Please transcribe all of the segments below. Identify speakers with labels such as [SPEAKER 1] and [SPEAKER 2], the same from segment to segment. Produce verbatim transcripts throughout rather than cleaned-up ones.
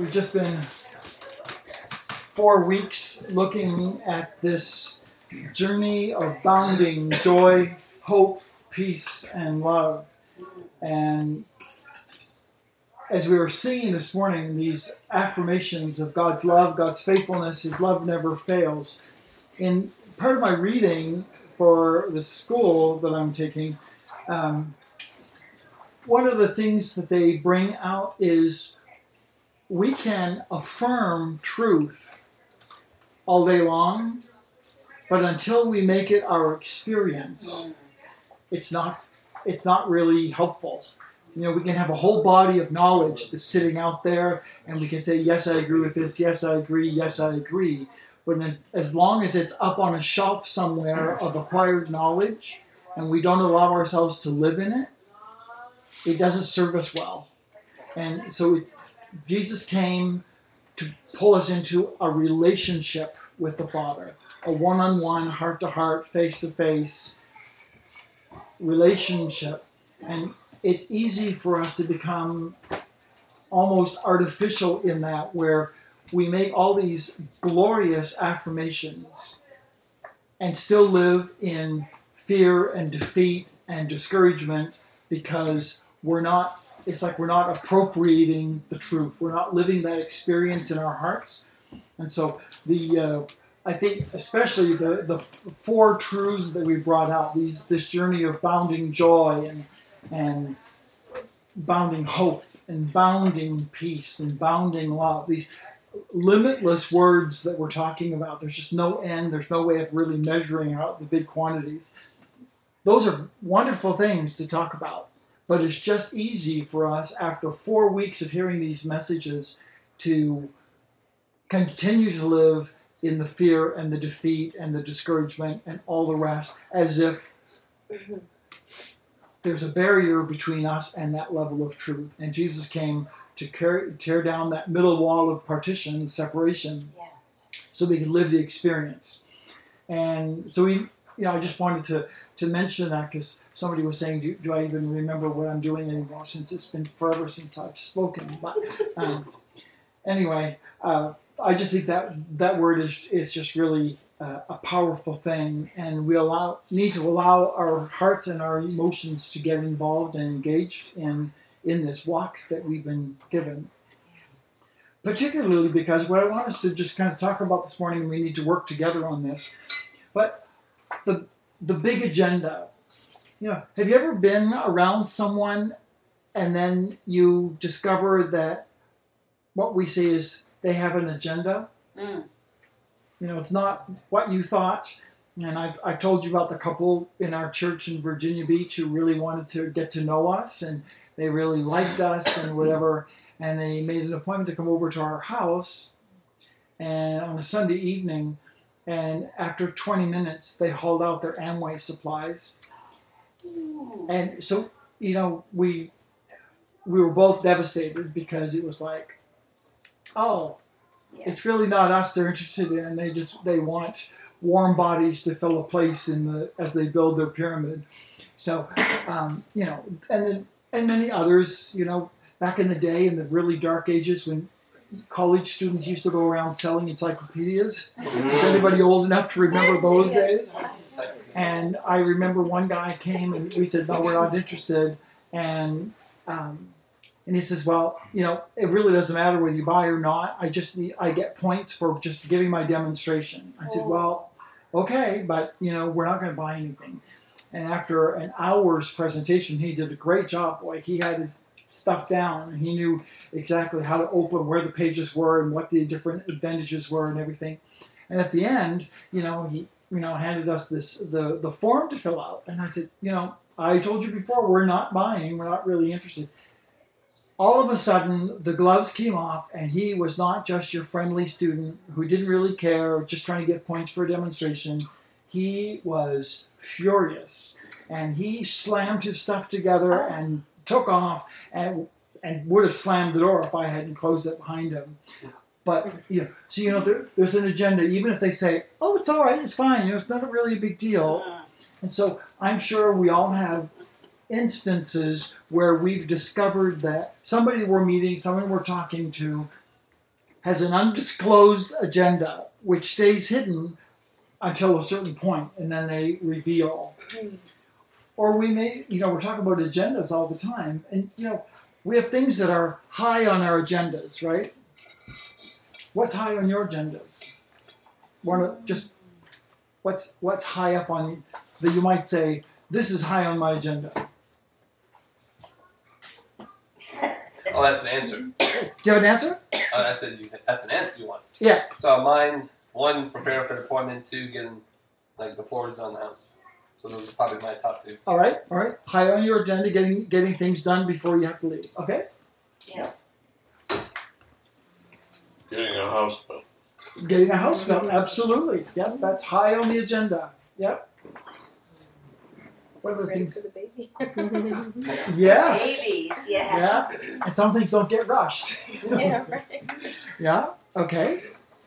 [SPEAKER 1] We've just been four weeks looking at this journey of bounding joy, hope, peace, and love. And as we were singing this morning, these affirmations of God's love, God's faithfulness, His love never fails. In part of my reading for the school that I'm taking, um, one of the things that they bring out is we can affirm truth all day long, but until we make it our experience, it's not it's not really helpful. You know, we can have a whole body of knowledge that's sitting out there, and we can say, yes, I agree with this, yes, I agree, yes, I agree. But then, as long as it's up on a shelf somewhere of acquired knowledge, and we don't allow ourselves to live in it, it doesn't serve us well. And so it, Jesus came to pull us into a relationship with the Father, a one-on-one, heart-to-heart, face-to-face relationship. And it's easy for us to become almost artificial in that, where we make all these glorious affirmations and still live in fear and defeat and discouragement because we're not It's like we're not appropriating the truth. We're not living that experience in our hearts. And so the uh, I think especially the, the four truths that we brought out, these this journey of bounding joy and and bounding hope and bounding peace and bounding love, these limitless words that we're talking about. There's just no end. There's no way of really measuring out the big quantities. Those are wonderful things to talk about. But it's just easy for us, after four weeks of hearing these messages, to continue to live in the fear and the defeat and the discouragement and all the rest, as if there's a barrier between us and that level of truth. And Jesus came to carry, tear down that middle wall of partition, separation, yeah, so we could live the experience. And so we, you know, I just wanted to to mention that because somebody was saying, do, do I even remember what I'm doing anymore, since it's been forever since I've spoken. But um, anyway, uh, I just think that that word is is just really uh, a powerful thing, and we allow need to allow our hearts and our emotions to get involved and engaged in in this walk that we've been given. Particularly because what I want us to just kind of talk about this morning, we need to work together on this, but the The big agenda. You know, have you ever been around someone and then you discover that what we say is they have an agenda? Mm. You know, it's not what you thought. And I've I've told you about the couple in our church in Virginia Beach who really wanted to get to know us, and they really liked us and whatever. And they made an appointment to come over to our house, and on a Sunday evening. And after twenty minutes, they hauled out their Amway supplies. And so, you know, we we were both devastated because it was like, oh, yeah, it's really not us they're interested in. They just they want warm bodies to fill a place in the as they build their pyramid. So, um, you know, and then and many others, you know, back in the day in the really dark ages when college students used to go around selling encyclopedias. Is anybody old enough to remember those days? And I remember one guy came and we said, no, we're not interested. And um, and he says, well, you know, it really doesn't matter whether you buy or not. I just need, I get points for just giving my demonstration. I said, well, okay, but, you know, we're not going to buy anything. And after an hour's presentation, he did a great job. Boy, he had his stuff down, and he knew exactly how to open, where the pages were, and what the different advantages were, and everything. And at the end, you know, he, you know, handed us this the the form to fill out, and I said, you know, I told you before, we're not buying, we're not really interested. All of a sudden, the gloves came off, and he was not just your friendly student who didn't really care, just trying to get points for a demonstration. He was furious, and he slammed his stuff together and took off, and and would have slammed the door if I hadn't closed it behind him. But, you know, so, you know, there, there's an agenda, even if they say, oh, it's all right, it's fine, you know, it's not really a big deal. And so I'm sure we all have instances where we've discovered that somebody we're meeting, someone we're talking to, has an undisclosed agenda which stays hidden until a certain point, and then they reveal. Mm. Or we may, you know, we're talking about agendas all the time, and, you know, we have things that are high on our agendas, right? What's high on your agendas? One of just what's what's high up on that you might say, this is high on my agenda.
[SPEAKER 2] Oh, that's an answer.
[SPEAKER 1] Do you have an answer?
[SPEAKER 2] Oh, that's it. That's an answer you want.
[SPEAKER 1] Yeah.
[SPEAKER 2] So mine, one, prepare for the appointment. Two, getting like the floors on the house. So those are probably my top two.
[SPEAKER 1] All right, all right. High on your agenda, getting getting things done before you have to leave. Okay.
[SPEAKER 3] Yeah.
[SPEAKER 4] Getting a house built.
[SPEAKER 1] Getting a house built, absolutely. Yep, that's high on the agenda. Yep. What are the
[SPEAKER 5] Ready
[SPEAKER 1] things?
[SPEAKER 5] for the baby.
[SPEAKER 1] Yes.
[SPEAKER 3] Babies, yeah.
[SPEAKER 1] Yeah. And some things don't get rushed.
[SPEAKER 5] Yeah, right.
[SPEAKER 1] Yeah. Okay.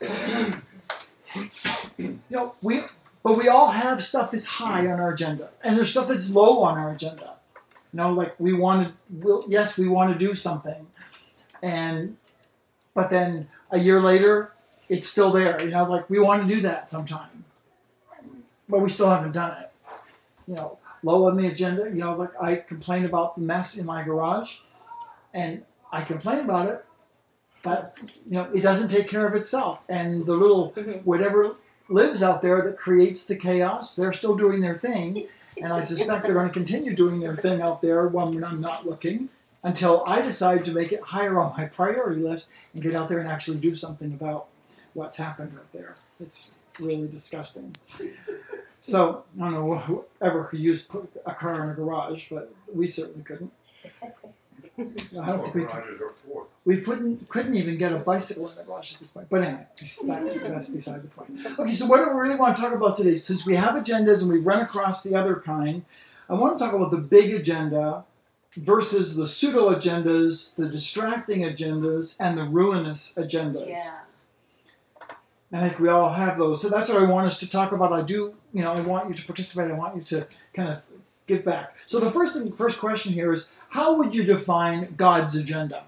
[SPEAKER 1] You know, we, but we all have stuff that's high on our agenda, and there's stuff that's low on our agenda. You know, like we want to. We'll, yes, we want to do something, and but then a year later, it's still there. You know, like we want to do that sometime, but we still haven't done it. You know, low on the agenda. You know, like I complain about the mess in my garage, and I complain about it, but you know, it doesn't take care of itself. And the little whatever lives out there that creates the chaos, they're still doing their thing, and I suspect they're going to continue doing their thing out there when I'm not looking, until I decide to make it higher on my priority list and get out there and actually do something about what's happened out there. It's really disgusting. So, I don't know whoever could use put a car in a garage, but we certainly couldn't. I don't think we could. We couldn't, couldn't even get a bicycle in the garage at this point. But anyway, that's, that's beside the point. Okay, so what do we really want to talk about today? Since we have agendas and we run across the other kind, I want to talk about the big agenda versus the pseudo-agendas, the distracting agendas, and the ruinous agendas.
[SPEAKER 3] Yeah.
[SPEAKER 1] And I think we all have those. So that's what I want us to talk about. I do, you know, I want you to participate. I want you to kind of give back. So the first thing, first question here is, how would you define God's agenda?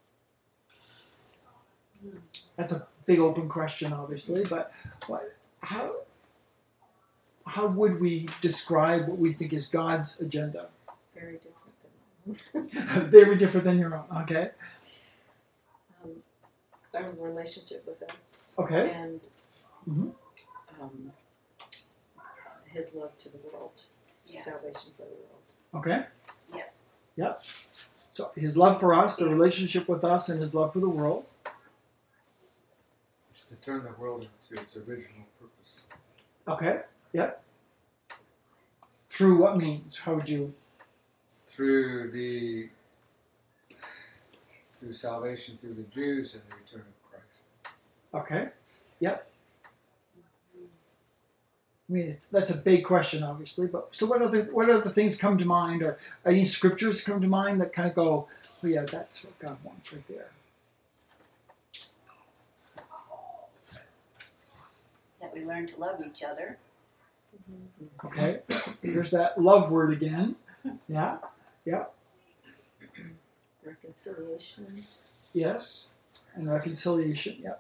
[SPEAKER 1] That's a big open question, obviously, but what, how, how would we describe what we think is God's agenda?
[SPEAKER 5] Very different than mine.
[SPEAKER 1] Very different than your own, okay?
[SPEAKER 5] Um, our relationship with us.
[SPEAKER 1] Okay.
[SPEAKER 5] And
[SPEAKER 1] Mm-hmm.
[SPEAKER 5] um, His love to the world.
[SPEAKER 3] Yeah.
[SPEAKER 5] Salvation for the world.
[SPEAKER 1] Okay?
[SPEAKER 3] Yep.
[SPEAKER 1] Yep. So his love for us, the relationship with us, and his love for the world.
[SPEAKER 6] It's to turn the world into its original purpose.
[SPEAKER 1] Okay. Yep. Through what means? How would you?
[SPEAKER 6] Through the through salvation through the Jews and the return of Christ.
[SPEAKER 1] Okay. Yep. I mean, it's, that's a big question, obviously. But so, what other what other things come to mind, or any scriptures come to mind that kind of go, "Oh yeah, that's what God wants right there."
[SPEAKER 3] That we learn to love each other.
[SPEAKER 1] Okay. There's that love word again. Yeah. Yeah.
[SPEAKER 5] Reconciliation.
[SPEAKER 1] Yes. And reconciliation. Yep.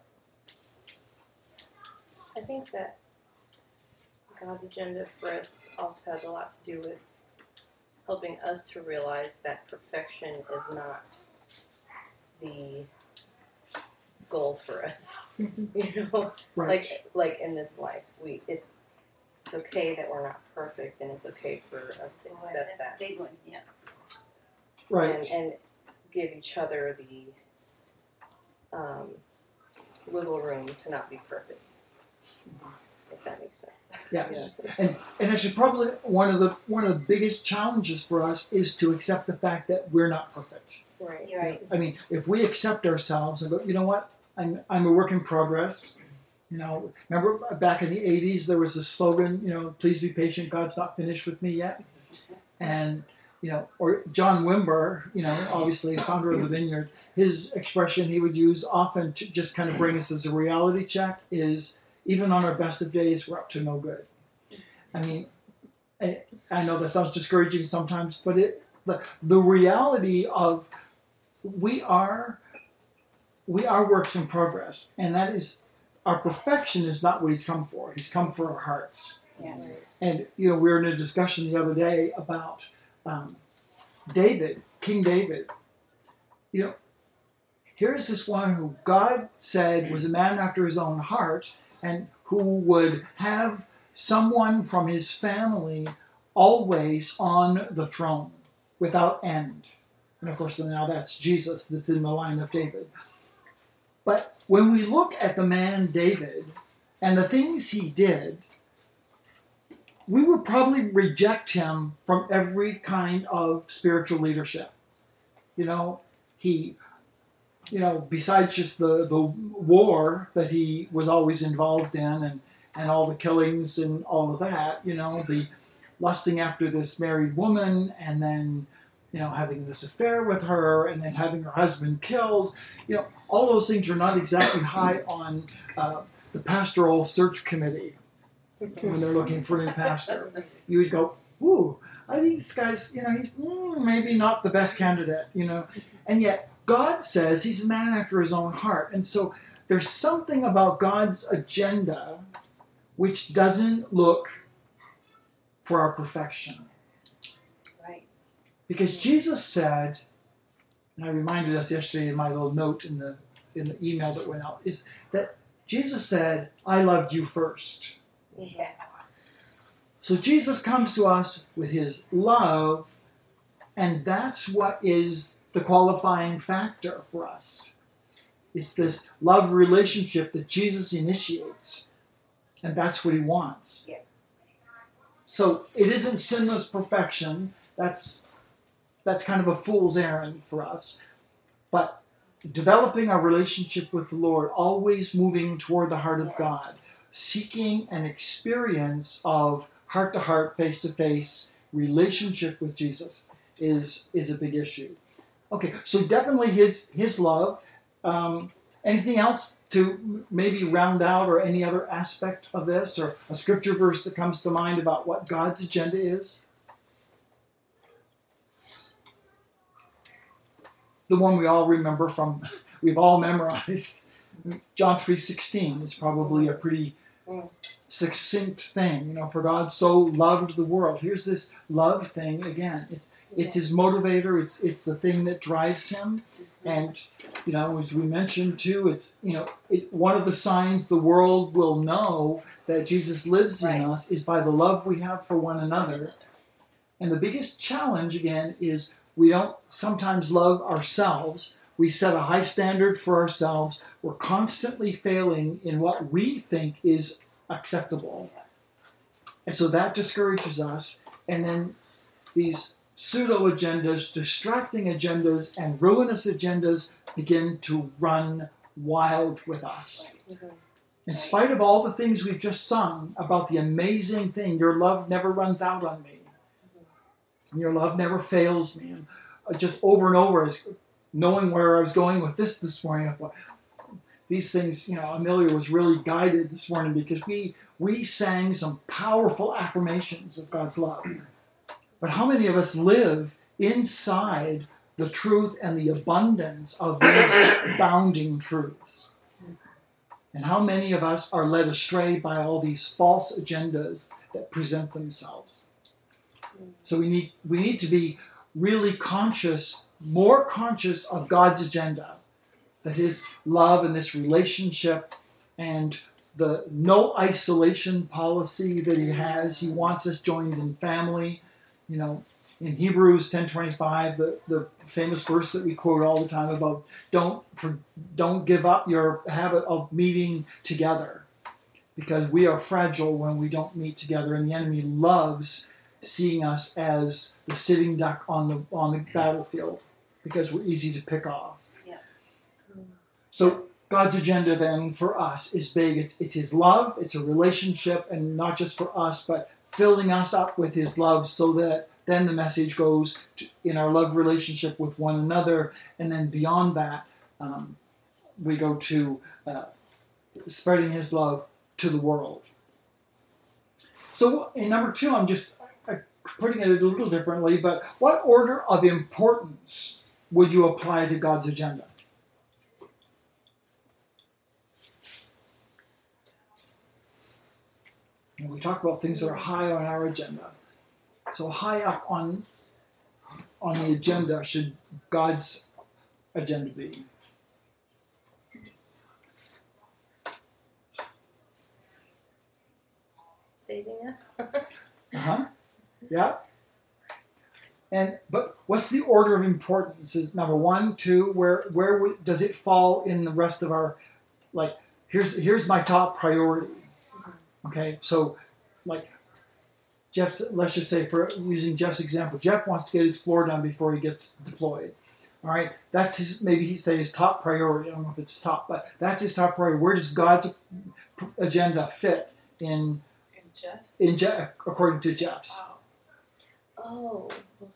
[SPEAKER 5] I think that God's agenda for us also has a lot to do with helping us to realize that perfection is not the goal for us. You know,
[SPEAKER 1] Right.
[SPEAKER 5] like like in this life, we it's it's okay that we're not perfect, and it's okay for us to
[SPEAKER 3] Boy,
[SPEAKER 5] accept
[SPEAKER 3] that's
[SPEAKER 5] that,
[SPEAKER 3] a big one, yeah.
[SPEAKER 1] Right.
[SPEAKER 5] and, and give each other the um, wiggle room to not be perfect. If that makes sense.
[SPEAKER 1] Yes. And and actually, probably one of the one of the biggest challenges for us is to accept the fact that we're not perfect.
[SPEAKER 5] Right.
[SPEAKER 3] You're right.
[SPEAKER 1] I mean, if we accept ourselves and go, you know what, I'm I'm a work in progress. You know, remember back in the eighties, there was a slogan, you know, please be patient, God's not finished with me yet. And, you know, or John Wimber, you know, obviously founder of the Vineyard, his expression he would use often to just kind of bring us as a reality check is, even on our best of days, we're up to no good. I mean, I, I know that sounds discouraging sometimes, but it the, the reality of we are we are works in progress, and that is our perfection is not what he's come for. He's come for our hearts.
[SPEAKER 3] Yes.
[SPEAKER 1] And you know, we were in a discussion the other day about um, David, King David. You know, here's this one who God said was a man after his own heart, and who would have someone from his family always on the throne without end. And of course, now that's Jesus that's in the line of David. But when we look at the man David and the things he did, we would probably reject him from every kind of spiritual leadership. You know, he, you know, besides just the, the war that he was always involved in and, and all the killings and all of that, you know, the lusting after this married woman and then, you know, having this affair with her and then having her husband killed, you know, all those things are not exactly high on uh, the pastoral search committee when they're looking for a new pastor. You would go, ooh, I think this guy's, you know, he's mm, maybe not the best candidate, you know. And yet God says he's a man after his own heart. And so there's something about God's agenda which doesn't look for our perfection.
[SPEAKER 3] Right.
[SPEAKER 1] Because Jesus said, and I reminded us yesterday in my little note in the in the email that went out, is that Jesus said, I loved you first.
[SPEAKER 3] Yeah.
[SPEAKER 1] So Jesus comes to us with his love, and that's what is the qualifying factor for us. It's this love relationship that Jesus initiates, and that's what he wants.
[SPEAKER 3] Yeah.
[SPEAKER 1] So it isn't sinless perfection. That's that's kind of a fool's errand for us. But developing our relationship with the Lord, always moving toward the heart of
[SPEAKER 3] Yes.
[SPEAKER 1] God, seeking an experience of heart-to-heart, face-to-face relationship with Jesus is, is a big issue. Okay, so definitely his, his love. Um, anything else to maybe round out or any other aspect of this, or a scripture verse that comes to mind about what God's agenda is? The one we all remember from, we've all memorized. John three sixteen is probably a pretty succinct thing. You know, for God so loved the world. Here's this love thing again. It's, it's his motivator. It's it's the thing that drives him. And, you know, as we mentioned too, it's, you know, it, one of the signs the world will know that Jesus lives in
[SPEAKER 3] Right.
[SPEAKER 1] us is by the love we have for one another. And the biggest challenge, again, is we don't sometimes love ourselves. We set a high standard for ourselves. We're constantly failing in what we think is acceptable. And so that discourages us. And then these pseudo-agendas, distracting agendas, and ruinous agendas begin to run wild with us. In spite of all the things we've just sung about the amazing thing, your love never runs out on me. Your love never fails me. And just over and over, as knowing where I was going with this this morning, I thought, these things, you know, Amelia was really guided this morning because we we sang some powerful affirmations of God's love. But how many of us live inside the truth and the abundance of these bounding truths? And how many of us are led astray by all these false agendas that present themselves? So we need we need to be really conscious, more conscious of God's agenda, that his love and this relationship and the no isolation policy that he has. He wants us joined in family. You know, in Hebrews ten twenty-five, the, the famous verse that we quote all the time about don't for, don't give up your habit of meeting together, because we are fragile when we don't meet together, and the enemy loves seeing us as the sitting duck on the on the battlefield because we're easy to pick off.
[SPEAKER 3] Yeah.
[SPEAKER 1] So God's agenda then for us is big. It's, it's his love. It's a relationship, and not just for us, but filling us up with his love so that then the message goes to, in our love relationship with one another, and then beyond that, um, we go to uh, spreading his love to the world. So in number two, I'm just uh, putting it a little differently, but what order of importance would you apply to God's agenda? And we talk about things that are high on our agenda. So high up on on the agenda should God's agenda be.
[SPEAKER 5] Saving us.
[SPEAKER 1] Uh-huh. Yeah. And but what's the order of importance? Is number one, two, where where w- does it fall in the rest of our, like, here's here's my top priority. Okay, so like Jeff's, let's just say, for using Jeff's example, Jeff wants to get his floor done before he gets deployed. All right, that's his, maybe he'd say his top priority. I don't know if it's his top, but that's his top priority. Where does God's agenda fit in
[SPEAKER 3] And Jeff's?
[SPEAKER 1] in Jeff, according to Jeff's?
[SPEAKER 5] Oh, okay.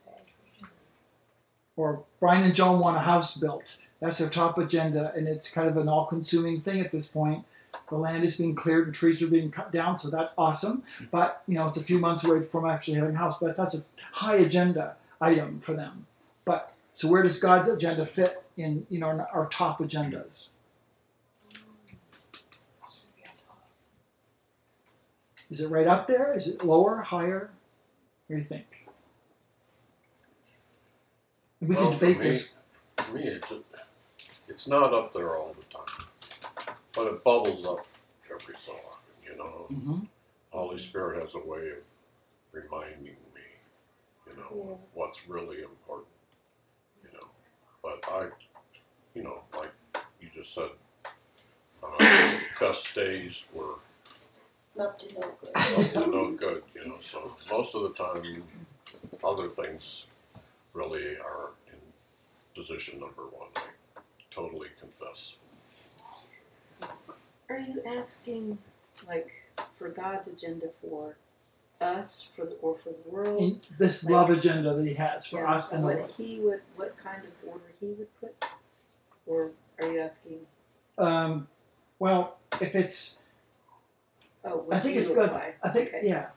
[SPEAKER 1] Or Brian and Joan want a house built. That's their top agenda, and it's kind of an all-consuming thing at this point. The land is being cleared and trees are being cut down, so that's awesome. But, you know, it's a few months away from actually having a house, but that's a high agenda item for them. But, so where does God's agenda fit in, you know, our top agendas? Is it right up there? Is it lower, higher? What do you think? We
[SPEAKER 4] Well,
[SPEAKER 1] can
[SPEAKER 4] for
[SPEAKER 1] debate
[SPEAKER 4] me-
[SPEAKER 1] this.
[SPEAKER 4] For me, it's, it's not up there all the time, but it bubbles up every so often, you know.
[SPEAKER 1] Mm-hmm.
[SPEAKER 4] Holy Spirit has a way of reminding me, you know,
[SPEAKER 5] Yeah.
[SPEAKER 4] of what's really important, you know. But I, you know, like you just said, uh, best days were
[SPEAKER 5] Not to know good.
[SPEAKER 4] up to no good, you know. So most of the time, other things really are in position number one. I totally confess.
[SPEAKER 3] Are you asking, like, for God's agenda for us, for the, or for the world?
[SPEAKER 1] In this love agenda that he has for
[SPEAKER 3] Yeah,
[SPEAKER 1] us and the
[SPEAKER 3] what
[SPEAKER 1] world.
[SPEAKER 3] he would, what kind of order he would put? Or are you asking,
[SPEAKER 1] Um, well, if it's,
[SPEAKER 3] oh, what
[SPEAKER 1] I think
[SPEAKER 3] do
[SPEAKER 1] it's
[SPEAKER 3] you
[SPEAKER 1] good.
[SPEAKER 3] apply?
[SPEAKER 1] I think,
[SPEAKER 3] Okay.
[SPEAKER 1] yeah.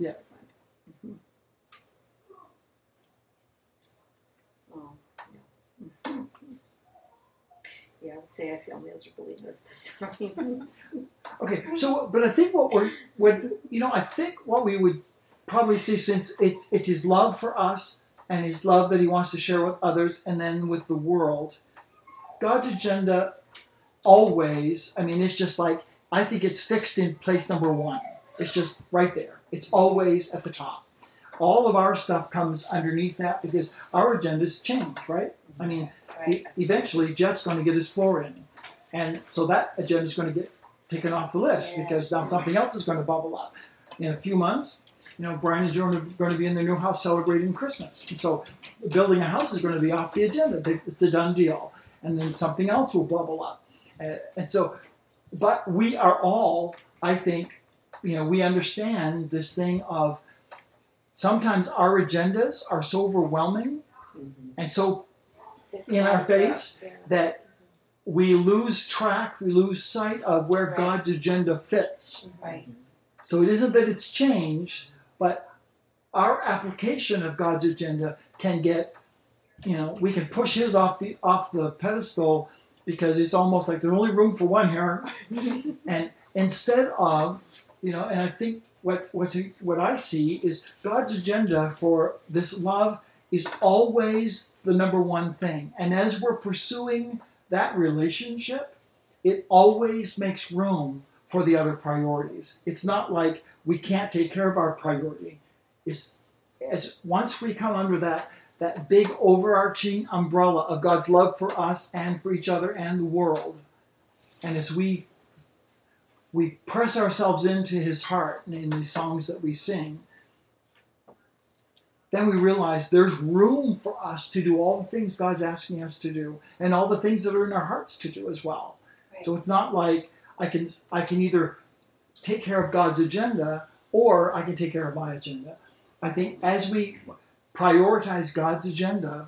[SPEAKER 3] Oh, yeah. Yeah, I would say I feel miserably most of the time.
[SPEAKER 1] Okay, so, but I think what we're, what, you know, I think what we would probably see, since it's, it's his love for us and his love that he wants to share with others and then with the world, God's agenda always, I mean, it's just like, I think it's fixed in place number one. It's just right there. It's always at the top. All of our stuff comes underneath that because our agendas change, right? I mean,
[SPEAKER 3] Right.
[SPEAKER 1] e- eventually Jeff's going to get his floor in. And so that agenda is going to get taken off the list because now
[SPEAKER 3] Yes.
[SPEAKER 1] something else is going to bubble up. In a few months, you know, Brian and Joan are going to be in their new house celebrating Christmas. And so building a house is going to be off the agenda. They- It's a done deal. And then something else will bubble up. Uh, and so, but we are all, I think, you know, we understand this thing of sometimes our agendas are so overwhelming and so
[SPEAKER 5] It
[SPEAKER 1] in our
[SPEAKER 5] comes up,
[SPEAKER 1] face
[SPEAKER 5] yeah.
[SPEAKER 1] that we lose track, we lose sight of where
[SPEAKER 5] Right.
[SPEAKER 1] God's agenda fits.
[SPEAKER 5] Right.
[SPEAKER 1] So it isn't that it's changed, but our application of God's agenda can get, you know, we can push his off the off the pedestal because it's almost like there's only room for one here. And instead of, you know, and I think what what's what I see is God's agenda for this love is always the number one thing. And as we're pursuing that relationship, it always makes room for the other priorities. It's not like we can't take care of our priority. It's as once we come under that that big overarching umbrella of God's love for us and for each other and the world, and as we we press ourselves into his heart in these songs that we sing, then we realize there's room for us to do all the things God's asking us to do and all the things that are in our hearts to do as well.
[SPEAKER 5] Right.
[SPEAKER 1] So it's not like I can I can either take care of God's agenda or I can take care of my agenda. I think as we prioritize God's agenda,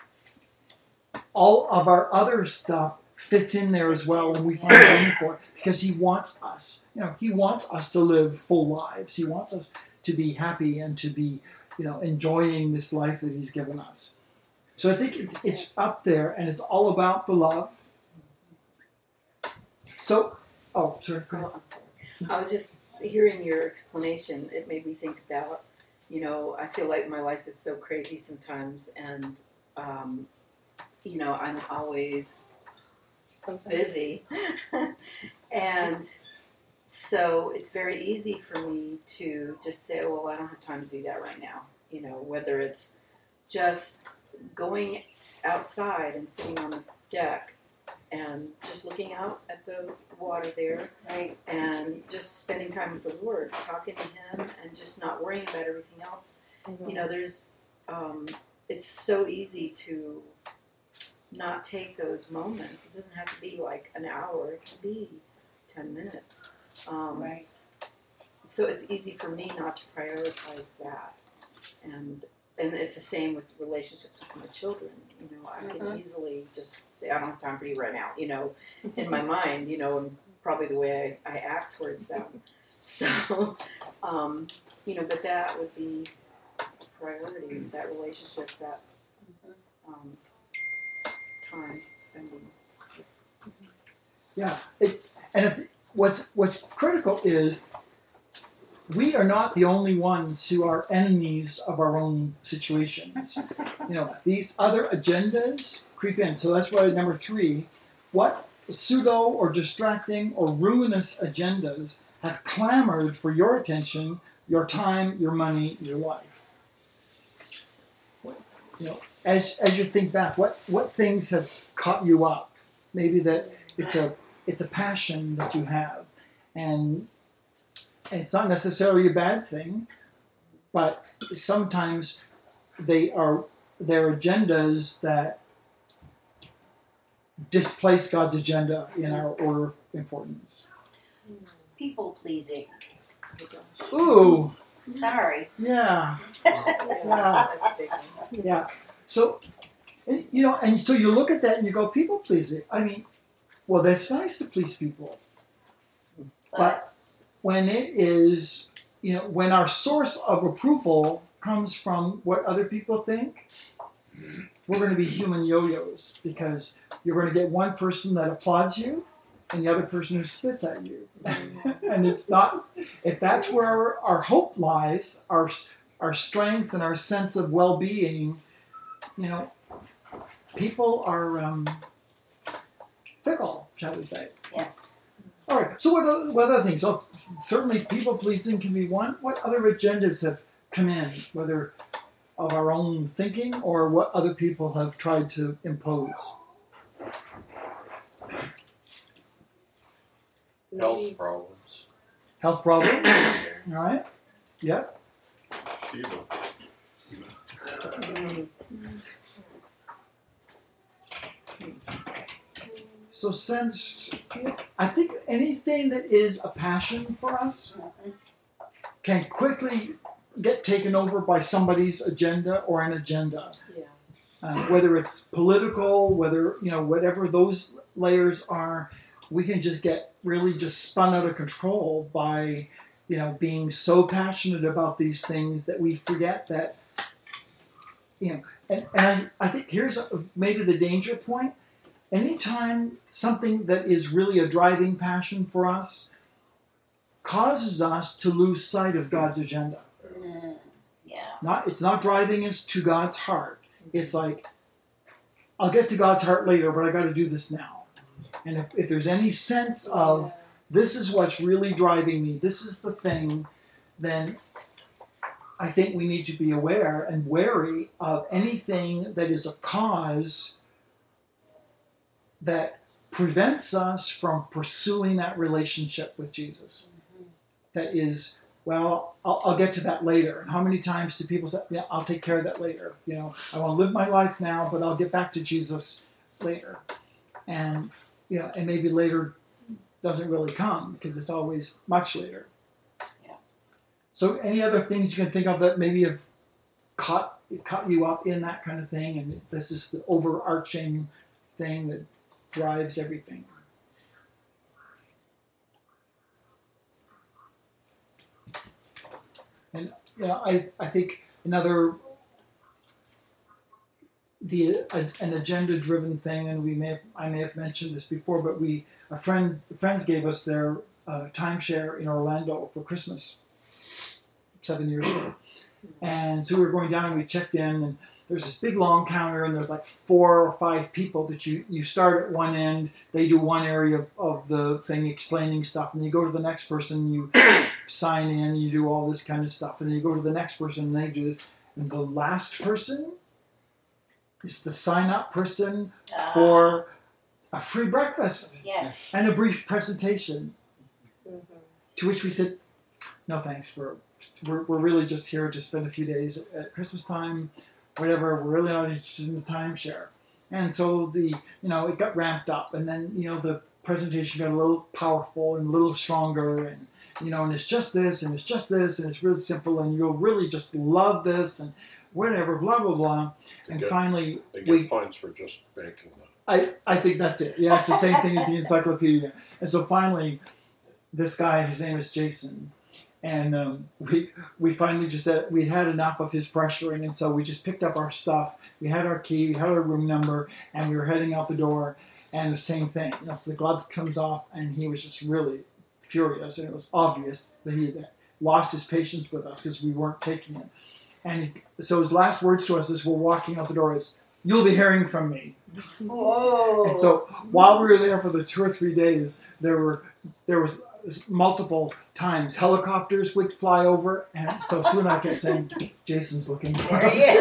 [SPEAKER 1] all of our other stuff fits in there as well, and we find room for it because he wants us. You know, he wants us to live full lives. He wants us to be happy and to be, you know, enjoying this life that he's given us. So I think it's, it's
[SPEAKER 3] Yes.
[SPEAKER 1] up there, and it's all about the love. So, oh, sorry. Go ahead.
[SPEAKER 3] Oh, I'm sorry. I was just, hearing your explanation, it made me think about, you know, I feel like my life is so crazy sometimes, and, um, you know, I'm always busy. And so it's very easy for me to just say, oh, well, I don't have time to do that right now. You know, whether it's just going outside and sitting on the deck and just looking out at the water there,
[SPEAKER 7] Right.
[SPEAKER 3] and just spending time with the Lord, talking to Him, and just not worrying about everything else.
[SPEAKER 5] Mm-hmm.
[SPEAKER 3] You know, there's, um, it's so easy to not take those moments. It doesn't have to be like an hour. It can be ten minutes. Um,
[SPEAKER 7] Right.
[SPEAKER 3] So it's easy for me not to prioritize that. And and it's the same with relationships with my children. You know, I can
[SPEAKER 7] Mhm.
[SPEAKER 3] easily just say, I don't have time for you right now, you know, in my mind, you know, and probably the way I, I act towards them. So, um, you know, but that would be a priority, that relationship, that um, time spending.
[SPEAKER 1] Yeah, it's and if, what's what's critical is we are not the only ones who are enemies of our own situations. You know, these other agendas creep in. So that's why number three, what pseudo or distracting or ruinous agendas have clamored for your attention, your time, your money, your life? You know, as as you think back, what what things have caught you up? Maybe that it's a it's a passion that you have, and it's not necessarily a bad thing, but sometimes they are they're agendas that displace God's agenda in our order of importance.
[SPEAKER 7] People pleasing.
[SPEAKER 1] Ooh,
[SPEAKER 7] Sorry.
[SPEAKER 1] yeah,
[SPEAKER 3] Yeah, that's a big one.
[SPEAKER 1] yeah. So, you know, and so you look at that and you go, people pleasing. I mean, well, that's nice to please people, but when it is, you know, when our source of approval comes from what other people think, we're going to be human yo-yos, because you're going to get one person that applauds you and the other person who spits at you. And it's not, if that's where our, our hope lies, our our strength and our sense of well-being, you know, people are um, fickle, shall we say.
[SPEAKER 7] Yes.
[SPEAKER 1] All right, so what, o- what other things? So certainly people-pleasing can be one. What other agendas have come in, whether of our own thinking or what other people have tried to impose?
[SPEAKER 4] Health problems.
[SPEAKER 1] Health problems, all right? Yep.
[SPEAKER 8] Shiva.
[SPEAKER 1] So since, I think anything that is a passion for us can quickly get taken over by somebody's agenda or an agenda.
[SPEAKER 3] Yeah.
[SPEAKER 1] Uh, whether it's political, whether, you know, whatever those layers are, we can just get really just spun out of control by, you know, being so passionate about these things that we forget that, you know, and, and I, I think here's a, maybe the danger point. Anytime something that is really a driving passion for us causes us to lose sight of God's agenda.
[SPEAKER 7] Mm, yeah.
[SPEAKER 1] Not, it's not driving us to God's heart. It's like, I'll get to God's heart later, but I got to do this now. And if, if there's any sense of this is what's really driving me, this is the thing, then I think we need to be aware and wary of anything that is a cause that prevents us from pursuing that relationship with Jesus. That is, well, I'll, I'll get to that later. And how many times do people say, yeah, I'll take care of that later. You know, I want to live my life now, but I'll get back to Jesus later. And, you know, and maybe later doesn't really come because it's always much later.
[SPEAKER 7] Yeah.
[SPEAKER 1] So any other things you can think of that maybe have caught, caught you up in that kind of thing? And this is the overarching thing that drives everything. And you know, I, I think another the uh, an agenda driven thing, and we may have, I may have mentioned this before, but we a friend friends gave us their a timeshare in Orlando for Christmas seven years ago. And so we were going down and we checked in, and there's this big long counter, and there's like four or five people that you, you start at one end, they do one area of, of the thing explaining stuff, and you go to the next person, you sign in, you do all this kind of stuff, and then you go to the next person and they do this. And the last person is the sign-up person
[SPEAKER 7] Ah,
[SPEAKER 1] for a free breakfast
[SPEAKER 7] yes.
[SPEAKER 1] and a brief presentation.
[SPEAKER 5] Mhm.
[SPEAKER 1] To which we said, no thanks, for we're, we're really just here to spend a few days at, at Christmas time, whatever, we're really not interested in the timeshare. And so the, you know, it got ramped up, and then, you know, the presentation got a little powerful and a little stronger, and, you know, and it's just this, and it's just this, and it's really simple, and you'll really just love this, and whatever, blah, blah, blah.
[SPEAKER 4] They
[SPEAKER 1] And
[SPEAKER 4] get-
[SPEAKER 1] finally,
[SPEAKER 4] They
[SPEAKER 1] we
[SPEAKER 4] get points for just making them.
[SPEAKER 1] I, I think that's it. Yeah, it's the same thing as the encyclopedia. And so finally, this guy, his name is Jason, and um, we we finally just said we had enough of his pressuring, and so we just picked up our stuff. We had our key, we had our room number, and we were heading out the door. And the same thing, you know, so the glove comes off, and he was just really furious, and it was obvious that he had lost his patience with us because we weren't taking it. And he, so his last words to us as we're walking out the door is, "You'll be hearing from me."
[SPEAKER 7] Whoa.
[SPEAKER 1] And so while we were there for the two or three days, there were there was multiple times helicopters would fly over, and so Sue and I kept saying, "Jason's looking for
[SPEAKER 7] There he
[SPEAKER 1] us."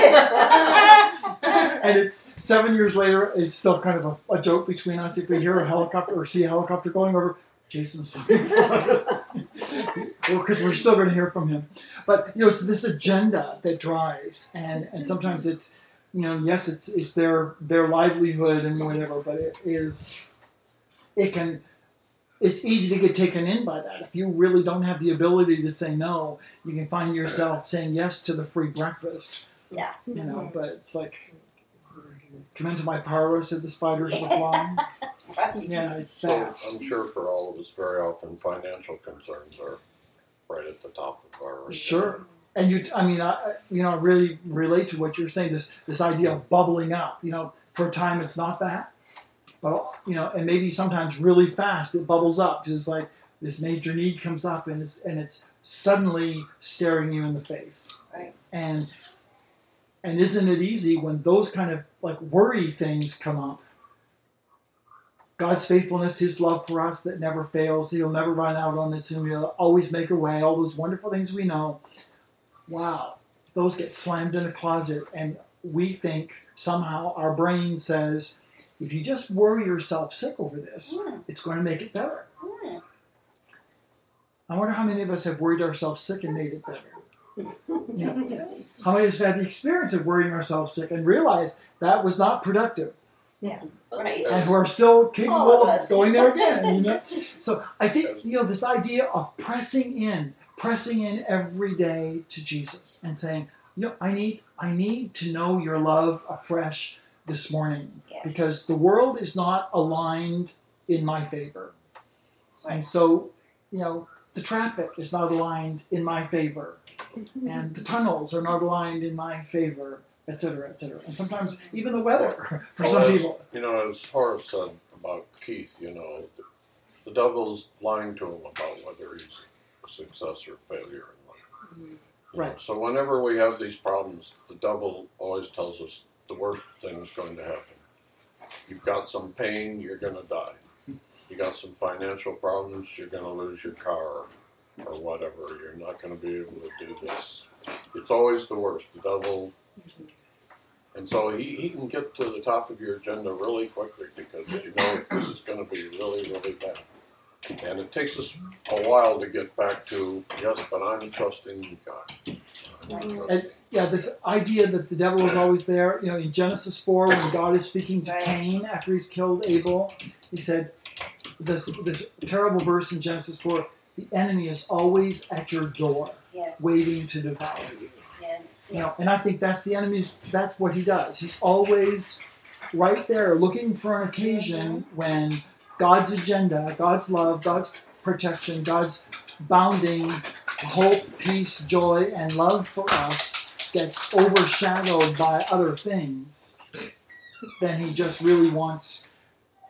[SPEAKER 7] is.
[SPEAKER 1] And it's seven years later, it's still kind of a, a joke between us. If we hear a helicopter or see a helicopter going over, Jason's looking for us. Because we're still going to hear from him. But, you know, it's this agenda that drives, and, and sometimes it's, you know, yes, it's it's their their livelihood and whatever, but it is, it can, it's easy to get taken in by that. If you really don't have the ability to say no, you can find yourself saying yes to the free breakfast.
[SPEAKER 7] Yeah.
[SPEAKER 1] You know, but it's like, come into my parlor, said the spiders were flying.
[SPEAKER 7] Right.
[SPEAKER 1] Yeah, it's
[SPEAKER 4] So
[SPEAKER 1] that.
[SPEAKER 4] I'm sure for all of us, very often financial concerns are right at the top of our agenda.
[SPEAKER 1] Sure. And you, I mean, I, I- you know, I really relate to what you're saying. This this idea of bubbling up. You know, for a time it's not that, but you know, and maybe sometimes really fast it bubbles up. Just like this major need comes up, and it's and it's suddenly staring you in the face.
[SPEAKER 7] Right.
[SPEAKER 1] And and isn't it easy when those kind of like worry things come up? God's faithfulness, His love for us that never fails. He'll never run out on us, and He'll always make a way. All those wonderful things we know. Wow, those get slammed in a closet, and we think somehow our brain says, if you just worry yourself sick over this,
[SPEAKER 7] Hmm.
[SPEAKER 1] it's going to make it better.
[SPEAKER 7] Hmm.
[SPEAKER 1] I wonder how many of us have worried ourselves sick and made it better. You know, how many of us have had the experience of worrying ourselves sick and realized that was not productive,
[SPEAKER 7] Right.
[SPEAKER 1] and we're still capable
[SPEAKER 7] All of
[SPEAKER 1] of
[SPEAKER 7] us.
[SPEAKER 1] going there again. You know, so I think you know this idea of pressing in, pressing in every day to Jesus and saying, you know, I need, I need to know your love afresh this morning
[SPEAKER 7] Yes.
[SPEAKER 1] because the world is not aligned in my favor, and so you know the traffic is not aligned in my favor, and the tunnels are not aligned in my favor, et cetera, et cetera. And sometimes even the weather for
[SPEAKER 4] Well,
[SPEAKER 1] some
[SPEAKER 4] as-
[SPEAKER 1] people.
[SPEAKER 4] You know, as Horace said about Keith, you know, the, the devil's lying to him about whether he's a success or failure in life. You know,
[SPEAKER 1] Right.
[SPEAKER 4] So whenever we have these problems, the devil always tells us the worst thing's going to happen. You've got some pain, you're going to die. You got some financial problems, you're going to lose your car or whatever. You're not going to be able to do this. It's always the worst. The devil. And so he, he can get to the top of your agenda really quickly because you know this is going to be really, really bad. And it takes us a while to get back to, yes, but I'm trusting God. I'm trusting.
[SPEAKER 1] And yeah, this idea that the devil is always there. You know, in Genesis four, when God is speaking to
[SPEAKER 7] Right.
[SPEAKER 1] Cain after he's killed Abel, he said this this terrible verse in Genesis four: "The enemy is always at your door,
[SPEAKER 7] Yes.
[SPEAKER 1] waiting to devour you."
[SPEAKER 7] Yeah.
[SPEAKER 1] You know,
[SPEAKER 7] Yes.
[SPEAKER 1] and I think that's the enemy's. That's what he does. He's always right there, looking for an occasion when God's agenda, God's love, God's protection, God's bounding hope, peace, joy, and love for us gets overshadowed by other things. Then he just really wants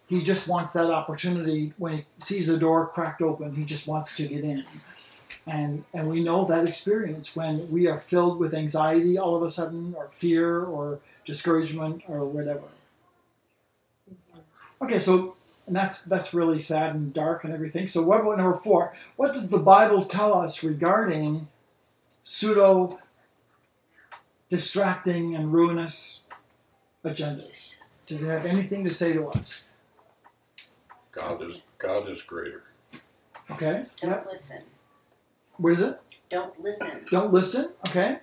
[SPEAKER 1] he just wants that opportunity. When he sees a door cracked open, he just wants to get in. And and we know that experience when we are filled with anxiety all of a sudden, or fear, or discouragement, or whatever. Okay, so and that's that's really sad and dark and everything. So what about number four? What does the Bible tell us regarding pseudo distracting and ruinous agendas? Does it have anything to say to us?
[SPEAKER 4] God is God is greater.
[SPEAKER 1] Okay.
[SPEAKER 7] Don't
[SPEAKER 1] Yeah.
[SPEAKER 7] listen.
[SPEAKER 1] What is it?
[SPEAKER 7] Don't listen.
[SPEAKER 1] Don't listen. Okay.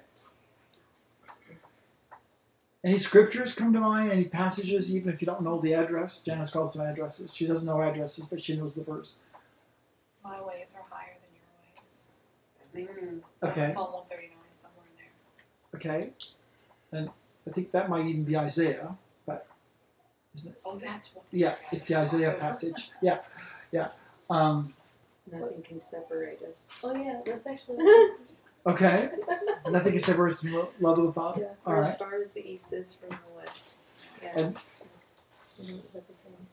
[SPEAKER 1] Any scriptures come to mind? Any passages, even if you don't know the address? Janice calls them addresses. She doesn't know addresses, but she knows the verse.
[SPEAKER 8] My ways are higher than your ways.
[SPEAKER 7] Mm.
[SPEAKER 1] Okay.
[SPEAKER 8] Psalm one thirty-nine, somewhere in there.
[SPEAKER 1] Okay. And I think that might even be Isaiah, but isn't it?
[SPEAKER 8] Oh, that's what.
[SPEAKER 1] Yeah, it's the Isaiah passage. Yeah, yeah. Um,
[SPEAKER 3] Nothing can separate us.
[SPEAKER 5] Oh yeah, that's actually.
[SPEAKER 1] okay. Nothing can separate us from the love of the Father.
[SPEAKER 5] Yeah,
[SPEAKER 1] All
[SPEAKER 5] for as
[SPEAKER 1] right.
[SPEAKER 5] far as the east is from the west. Yeah.
[SPEAKER 1] And,
[SPEAKER 5] Mhm, that's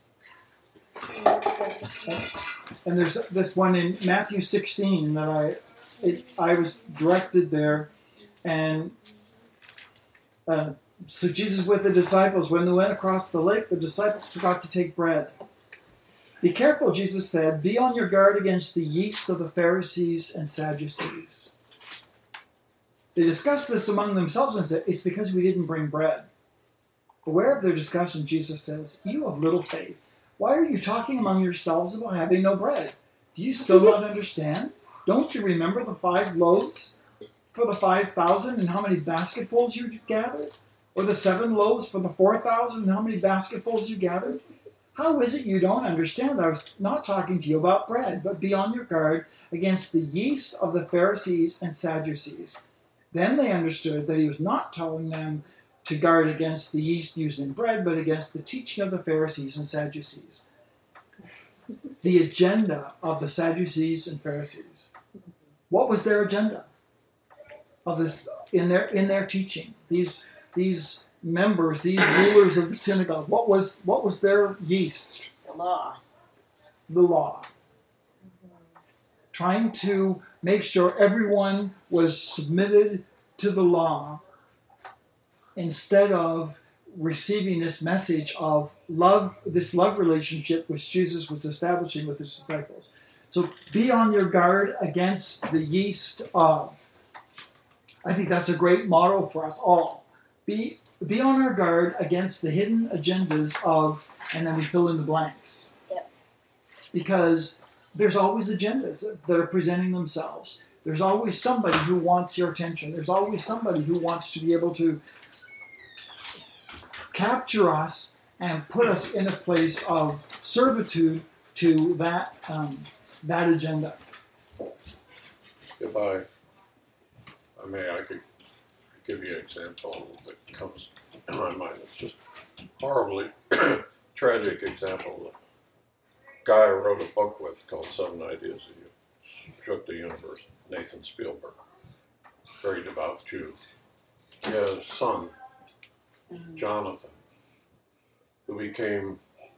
[SPEAKER 5] the same.
[SPEAKER 1] and there's this one in Matthew sixteen that I, it, I was directed there, and uh, so Jesus with the disciples, when they went across the lake, the disciples forgot to take bread. Be careful, Jesus said, be on your guard against the yeast of the Pharisees and Sadducees. They discussed this among themselves and said, it's because we didn't bring bread. Aware of their discussion, Jesus says, you have little faith. Why are you talking among yourselves about having no bread? Do you still not understand? Don't you remember the five loaves for the five thousand and how many basketfuls you gathered? Or the seven loaves for the four thousand and how many basketfuls you gathered? How is it you don't understand? I was not talking to you about bread, but be on your guard against the yeast of the Pharisees and Sadducees. Then they understood that he was not telling them to guard against the yeast used in bread, but against the teaching of the Pharisees and Sadducees. The agenda of the Sadducees and Pharisees. What was their agenda of this in their in their teaching? These these members, these rulers of the synagogue. What was what was their yeast?
[SPEAKER 7] The law.
[SPEAKER 1] The law. Trying to make sure everyone was submitted to the law instead of receiving this message of love, this love relationship which Jesus was establishing with his disciples. So be on your guard against the yeast of. I think that's a great motto for us all. Be be on our guard against the hidden agendas of, and then we fill in the blanks.
[SPEAKER 7] Yep.
[SPEAKER 1] Because there's always agendas that, that are presenting themselves. There's always somebody who wants your attention. There's always somebody who wants to be able to capture us and put us in a place of servitude to that um, that agenda.
[SPEAKER 4] If I, I may, I could give you an example that comes to my mind. It's just horribly tragic example. A guy I wrote a book with called Seven Ideas That Shook the Universe, Nathan Spielberg, very devout Jew. He had a son, Jonathan, who became,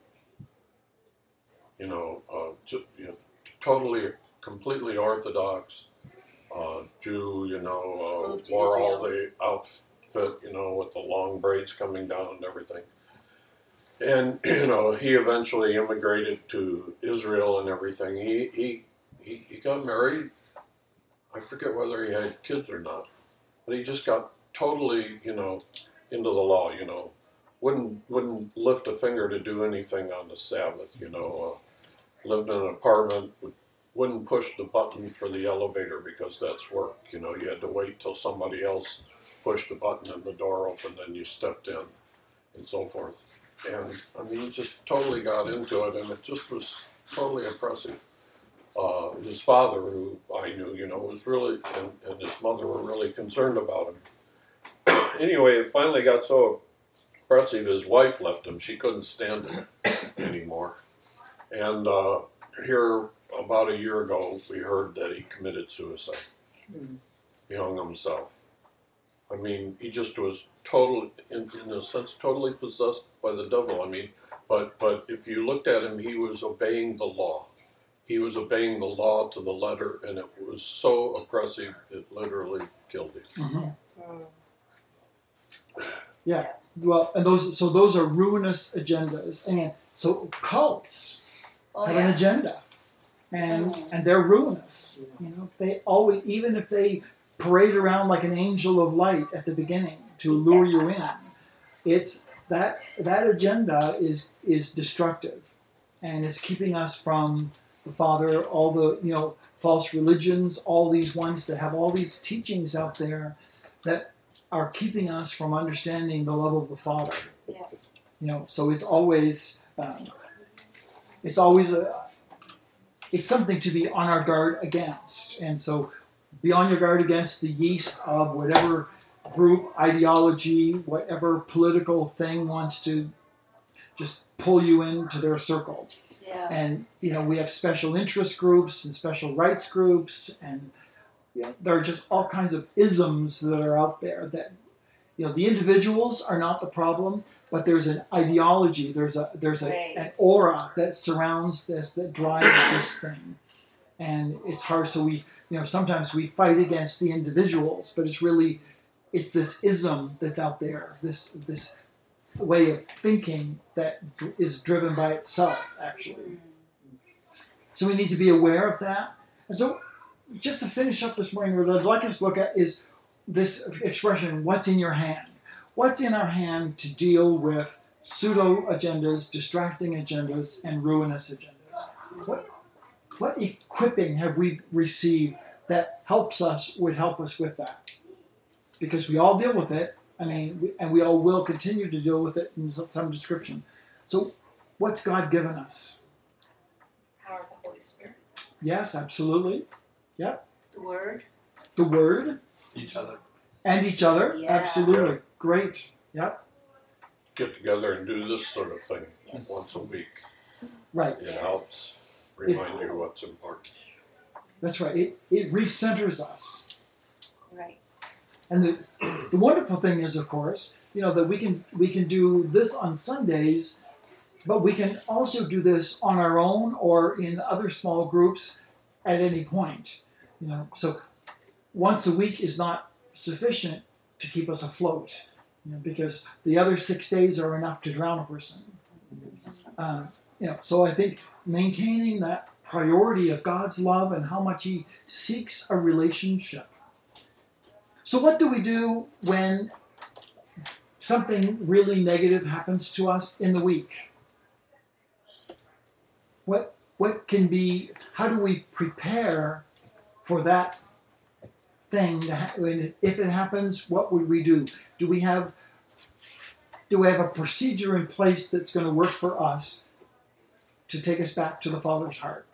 [SPEAKER 4] you know, uh, ju- you know, totally, completely Orthodox uh, Jew, you know, uh,
[SPEAKER 7] Moved to
[SPEAKER 4] wore all
[SPEAKER 7] Israel.
[SPEAKER 4] the outfit, you know, with the long braids coming down and everything. And, you know, he eventually immigrated to Israel and everything. He, he, he, he got married. I forget whether he had kids or not, but he just got totally, you know, into the law, you know. Wouldn't wouldn't lift a finger to do anything on the Sabbath, you know. Uh, lived in an apartment, wouldn't push the button for the elevator because that's work, you know. You had to wait till somebody else pushed the button and the door opened and you stepped in and so forth. And, I mean, he just totally got into it and it just was totally oppressive. Uh, his father, who I knew, you know, was really, and, and his mother were really concerned about him. Anyway, it finally got so oppressive, his wife left him. She couldn't stand it anymore. And uh, here, about a year ago, we heard that he committed suicide.
[SPEAKER 3] Hmm.
[SPEAKER 4] He hung himself. I mean, he just was total, in, in a sense, totally possessed by the devil. I mean, But but if you looked at him, he was obeying the law. He was obeying the law to the letter, and it was so oppressive it literally killed him.
[SPEAKER 1] Mhm.
[SPEAKER 5] Mm.
[SPEAKER 1] Yeah. Well, and those so those are ruinous agendas, and so cults
[SPEAKER 7] Oh,
[SPEAKER 1] have an
[SPEAKER 7] yeah.
[SPEAKER 1] agenda, and
[SPEAKER 7] Mm.
[SPEAKER 1] and they're ruinous. You know, they always, even if they parade around like an angel of light at the beginning to lure you in, it's that that agenda is is destructive, and it's keeping us from the Father. All the you know false religions, all these ones that have all these teachings out there that are keeping us from understanding the love of the Father.
[SPEAKER 7] Yeah.
[SPEAKER 1] You know, so it's always um, it's always a it's something to be on our guard against, and so be on your guard against the yeast of whatever group, ideology, whatever political thing wants to just pull you into their circle.
[SPEAKER 7] Yeah.
[SPEAKER 1] And you know, we have special interest groups and special rights groups, and you know, there are just all kinds of isms that are out there that, you know, the individuals are not the problem, but there's an ideology, there's a there's a,
[SPEAKER 7] Right.
[SPEAKER 1] an aura that surrounds this, that drives this thing. And it's hard, so we, you know, sometimes we fight against the individuals, but it's really, it's this ism that's out there, this this way of thinking that dr- is driven by itself, actually. So we need to be aware of that. And so, just to finish up this morning, what I'd like us to look at is this expression, what's in your hand? What's in our hand to deal with pseudo agendas, distracting agendas, and ruinous agendas? What, what equipping have we received that helps us, would help us with that? Because we all deal with it, I mean, we- and we all will continue to deal with it in some some description. So, what's God given us?
[SPEAKER 8] Power of the Holy Spirit.
[SPEAKER 1] Yes, absolutely.
[SPEAKER 7] The word.
[SPEAKER 1] The Word
[SPEAKER 2] Each other.
[SPEAKER 1] and each other.
[SPEAKER 7] Yeah.
[SPEAKER 1] Absolutely. Great. Yep.
[SPEAKER 4] Get together and do this sort of thing
[SPEAKER 7] Yes.
[SPEAKER 4] once a week.
[SPEAKER 1] Right.
[SPEAKER 4] It helps remind you what's important.
[SPEAKER 1] That's right. It, it recenters us.
[SPEAKER 7] Right.
[SPEAKER 1] And the, the wonderful thing is, of course, you know, that we can we can do this on Sundays, but we can also do this on our own or in other small groups at any point. You know, so once a week is not sufficient to keep us afloat, you know, because the other six days are enough to drown a person. Uh, you know, so I think maintaining that priority of God's love and how much He seeks a relationship. So what do we do when something really negative happens to us in the week? What what can be? How do we prepare for that thing? To ha- when, if it happens, what would we do? Do we have do we have a procedure in place that's going to work for us to take us back to the Father's heart?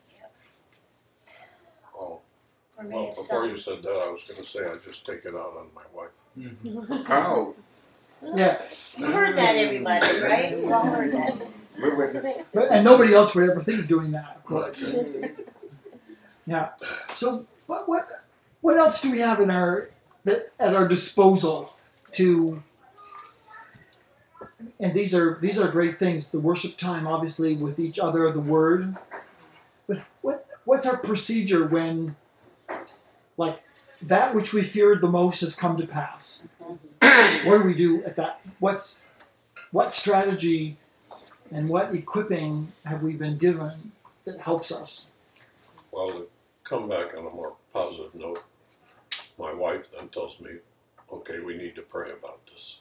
[SPEAKER 4] Oh,
[SPEAKER 7] For me,
[SPEAKER 4] well,
[SPEAKER 7] it's
[SPEAKER 4] before
[SPEAKER 7] some-
[SPEAKER 4] you said that, I was going to say I just take it out on my wife.
[SPEAKER 6] How?
[SPEAKER 1] Yes,
[SPEAKER 7] You heard that, everybody, right? You all heard that.
[SPEAKER 6] We're witnesses.
[SPEAKER 1] but, and nobody else would ever think of doing that, of course. Yeah. So what what what else do we have in our that, at our disposal to? And these are these are great things. The worship time, obviously, with each other, the Word. But what what's our procedure when, like, that which we feared the most has come to pass? What do we do at that? What's what strategy and what equipping have we been given that helps us?
[SPEAKER 4] Well, to come back on a more positive note, my wife then tells me, okay, we need to pray about this.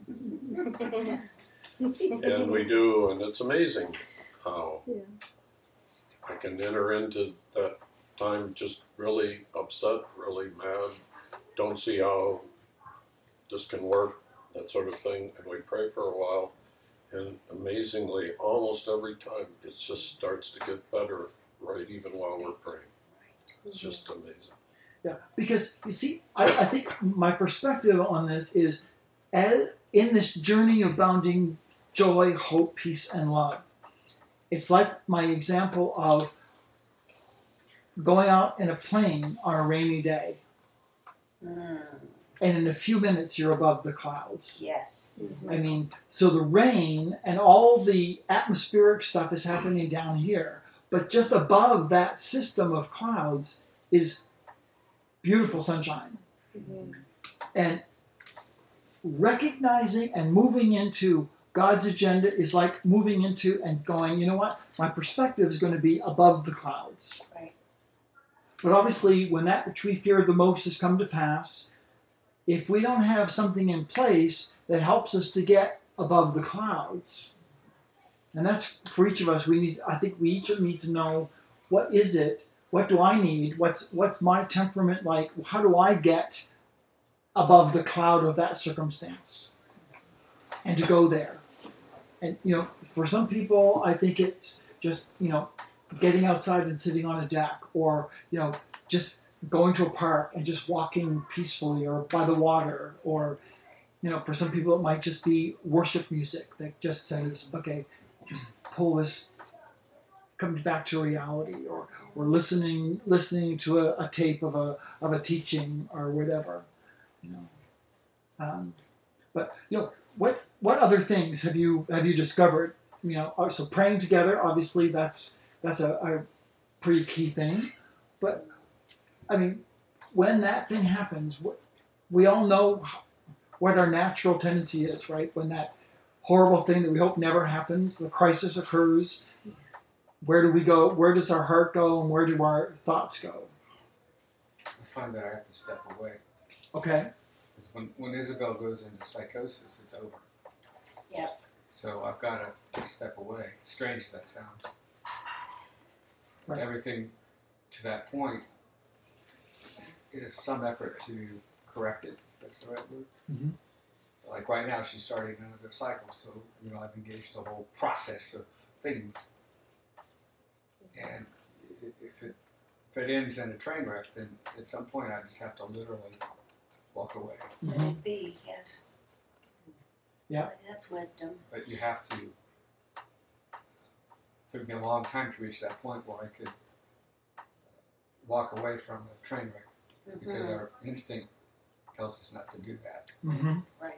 [SPEAKER 4] And we do, and it's amazing how I can enter into that time just really upset, really mad, don't see how this can work, that sort of thing, and we pray for a while, and amazingly, almost every time, it just starts to get better, right, even while we're praying. It's just amazing.
[SPEAKER 1] Yeah, because you see, I, I think my perspective on this is, as in this journey of bounding joy, hope, peace, and love, it's like my example of going out in a plane on a rainy day.
[SPEAKER 7] Mm.
[SPEAKER 1] and in a few minutes you're above the clouds.
[SPEAKER 7] Yes.
[SPEAKER 1] I mean, so the rain and all the atmospheric stuff is happening down here, but just above that system of clouds is beautiful sunshine.
[SPEAKER 7] Mhm.
[SPEAKER 1] And recognizing and moving into God's agenda is like moving into and going, you know what? My perspective is going to be above the clouds.
[SPEAKER 7] Right.
[SPEAKER 1] But obviously, when that which we feared the most has come to pass, if we don't have something in place that helps us to get above the clouds, and that's for each of us, we need. I think we each need to know, what is it? What do I need? What's what's my temperament like? How do I get above the cloud of that circumstance, and to go there? And you know, for some people, I think it's just you know, getting outside and sitting on a deck, or you know, just going to a park and just walking peacefully, or by the water, or you know, for some people it might just be worship music that just says, okay, just pull this, come back to reality, or or listening listening to a, a tape of a of a teaching or whatever, you know. Um, but you know, what what other things have you have you discovered? You know, so praying together, obviously that's that's a, a pretty key thing. But I mean, when that thing happens, we all know what our natural tendency is, right? When that horrible thing that we hope never happens, the crisis occurs, where do we go? Where does our heart go, and where do our thoughts go?
[SPEAKER 6] I find that I have to step away.
[SPEAKER 1] Okay.
[SPEAKER 6] When, when Isabel goes into psychosis, it's over.
[SPEAKER 7] Yep.
[SPEAKER 6] So I've got to step away. Strange as that sounds.
[SPEAKER 1] Right.
[SPEAKER 6] Everything to that point is some effort to correct it. That's the right word.
[SPEAKER 1] Mm-hmm.
[SPEAKER 6] So like right now, she's starting another cycle. So you know, I've engaged the whole process of things. And i- if it if it ends in a train wreck, then at some point I just have to literally walk away.
[SPEAKER 7] Let
[SPEAKER 1] Mm-hmm.
[SPEAKER 7] it be, yes.
[SPEAKER 1] Yeah.
[SPEAKER 7] That's wisdom.
[SPEAKER 6] But you have to. It took me a long time to reach that point where I could walk away from a train wreck because
[SPEAKER 7] Mhm.
[SPEAKER 6] our instinct tells us not to do that.
[SPEAKER 1] Mm-hmm.
[SPEAKER 7] Right.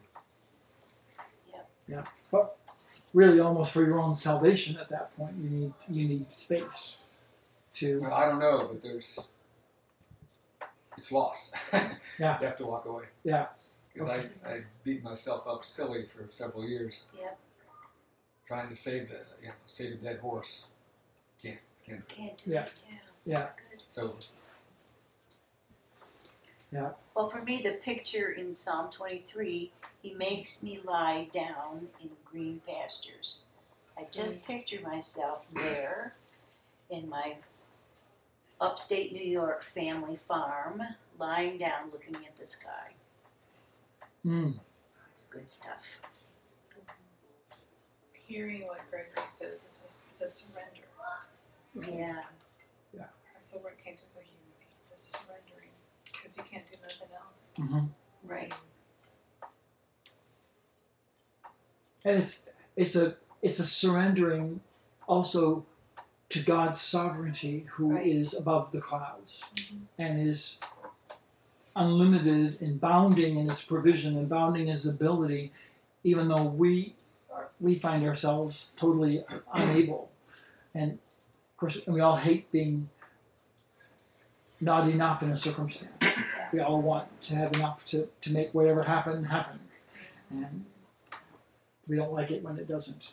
[SPEAKER 1] Really, almost for your own salvation at that point, you need you need space to.
[SPEAKER 6] Well, I don't know, but there's. It's lost.
[SPEAKER 1] Yeah.
[SPEAKER 6] You have to walk away.
[SPEAKER 1] Yeah.
[SPEAKER 6] Because
[SPEAKER 1] Okay.
[SPEAKER 6] I, I beat myself up silly for several years.
[SPEAKER 7] Yep.
[SPEAKER 6] Trying to save the you know save a dead horse. Can't can't.
[SPEAKER 7] Can't do
[SPEAKER 1] Yeah.
[SPEAKER 7] it. Yeah.
[SPEAKER 1] Yeah.
[SPEAKER 7] That's good.
[SPEAKER 6] It's over.
[SPEAKER 7] Well, for me, the picture in Psalm twenty-three, he makes me lie down in green pastures. I just picture myself there in my upstate New York family farm, lying down looking at the sky.
[SPEAKER 1] Mm.
[SPEAKER 7] It's good stuff.
[SPEAKER 8] Hearing what Gregory says is a, it's a surrender.
[SPEAKER 7] Yeah.
[SPEAKER 8] That's the word came to me. He's this is surrendering because you can't do nothing else.
[SPEAKER 1] Mm-hmm.
[SPEAKER 7] Right.
[SPEAKER 1] And it's it's a it's a surrendering also to God's sovereignty, who is
[SPEAKER 7] Right.
[SPEAKER 1] above the clouds and is unlimited and bounding in His provision and bounding in His ability, even though we we find ourselves totally unable. And of course, we all hate being not enough in a circumstance. We all want to have enough to, to make whatever happen happen. And we don't like it when it doesn't.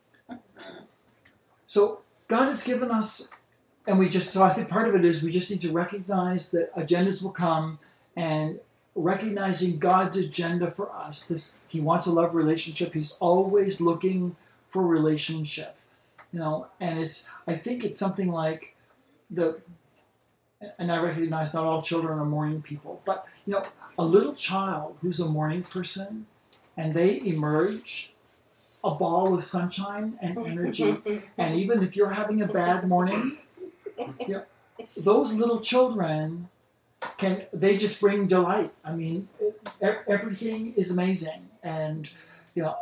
[SPEAKER 1] So God has given us, and we just, so I think part of it is we just need to recognize that agendas will come, and recognizing God's agenda for us. This, He wants a love relationship. He's always looking for relationship. You know, and it's, I think it's something like the, and I recognize not all children are morning people, but, you know, a little child who's a morning person, and they emerge a ball of sunshine and energy, and even if you're having a bad morning, you know, those little children can, they just bring delight. I mean, e- everything is amazing, and, you know,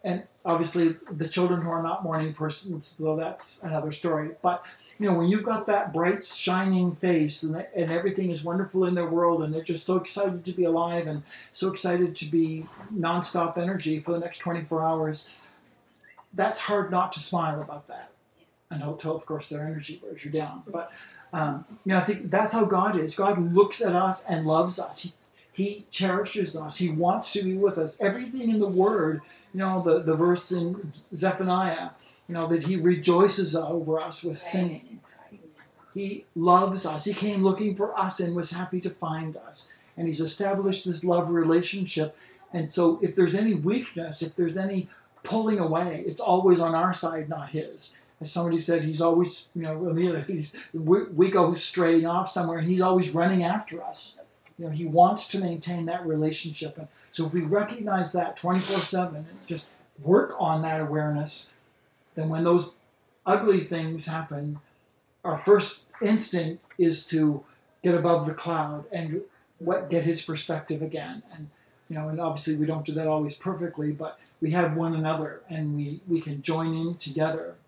[SPEAKER 1] and obviously the children who are not morning persons, well, that's another story. But you know, when you've got that bright, shining face, and and everything is wonderful in their world, and they're just so excited to be alive, and so excited to be nonstop energy for the next twenty-four hours, that's hard not to smile about that, until, of course, their energy wears you down. But um, you know, I think that's how God is. God looks at us and loves us. He, he cherishes us. He wants to be with us. Everything in the Word, you know, the, the verse in Zephaniah, you know, that He rejoices over us with singing. He loves us. He came looking for us and was happy to find us. And He's established this love relationship. And so if there's any weakness, if there's any pulling away, it's always on our side, not His. As somebody said, He's always, you know, he's, we, we go straying off somewhere, and He's always running after us. You know, He wants to maintain that relationship. And so if we recognize that twenty-four seven and just work on that awareness, then when those ugly things happen, our first instinct is to get above the cloud and what, get His perspective again. And you know, and obviously we don't do that always perfectly, but we have one another, and we, we can join in together.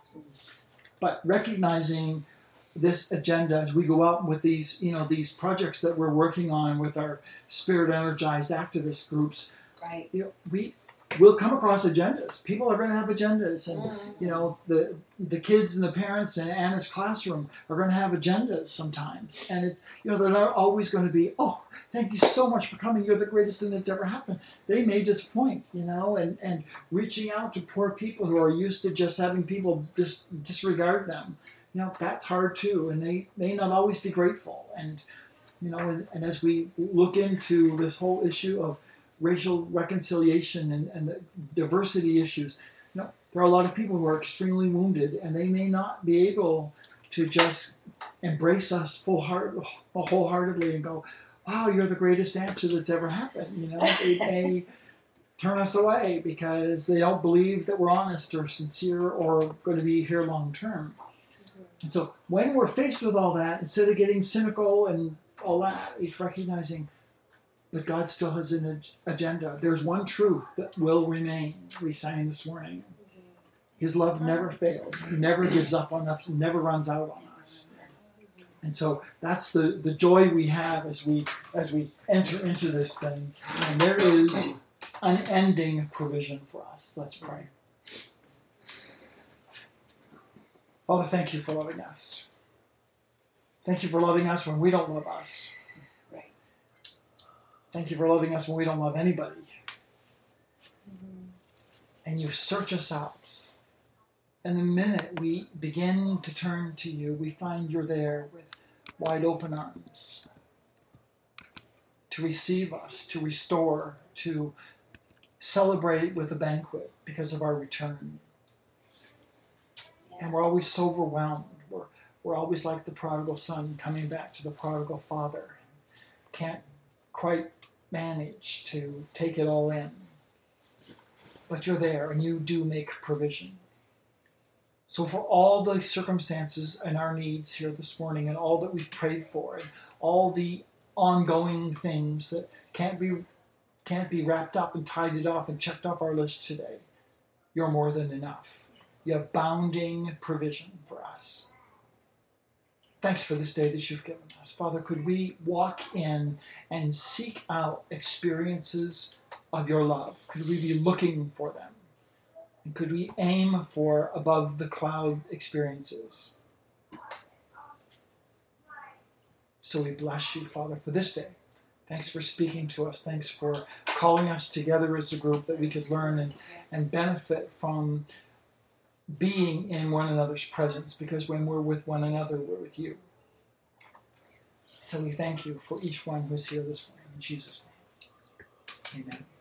[SPEAKER 1] But recognizing this agenda as we go out with these, you know, these projects that we're working on with our spirit energized activist groups,
[SPEAKER 7] Right.
[SPEAKER 1] you know, we will come across agendas. People are going to have agendas, and
[SPEAKER 7] Mm-hmm.
[SPEAKER 1] you know, the the kids and the parents in Anna's classroom are going to have agendas sometimes, and it's, you know, they're not always going to be, oh, thank you so much for coming. You're the greatest thing that's ever happened. They may disappoint, you know, and and reaching out to poor people who are used to just having people dis- disregard them. You know, that's hard too, and they may not always be grateful. And, you know, and, and as we look into this whole issue of racial reconciliation and, and the diversity issues, you know, there are a lot of people who are extremely wounded, and they may not be able to just embrace us full heart, wholeheartedly and go, wow, you're the greatest answer that's ever happened. You know, they may turn us away because they don't believe that we're honest or sincere or going to be here long term. And so when we're faced with all that, instead of getting cynical and all that, it's recognizing that God still has an ag- agenda. There's one truth that will remain, we sang this morning. His love never fails. He never gives up on us. He never runs out on us. And so that's the, the joy we have as we as we enter into this thing. And there is unending provision for us. Let's pray. Father, thank you for loving us. Thank you for loving us when we don't love us.
[SPEAKER 7] Right.
[SPEAKER 1] Thank you for loving us when we don't love anybody. Mm-hmm. And you search us out. And the minute we begin to turn to you, we find you're there with wide open arms to receive us, to restore, to celebrate with a banquet because of our return. And we're always so overwhelmed. We're, we're always like the prodigal son coming back to the prodigal father. Can't quite manage to take it all in. But you're there, and you do make provision. So for all the circumstances and our needs here this morning, and all that we've prayed for, and all the ongoing things that can't be can't be wrapped up and tidied off and checked off our list today, you're more than enough. You have bounding provision for us. Thanks for this day that you've given us. Father, could we walk in and seek out experiences of your love? Could we be looking for them? And could we aim for above the cloud experiences? So we bless you, Father, for this day. Thanks for speaking to us. Thanks for calling us together as a group that we could learn and, and benefit from being in one another's presence, because when we're with one another, we're with you. So we thank you for each one who's here this morning. In Jesus' name, amen.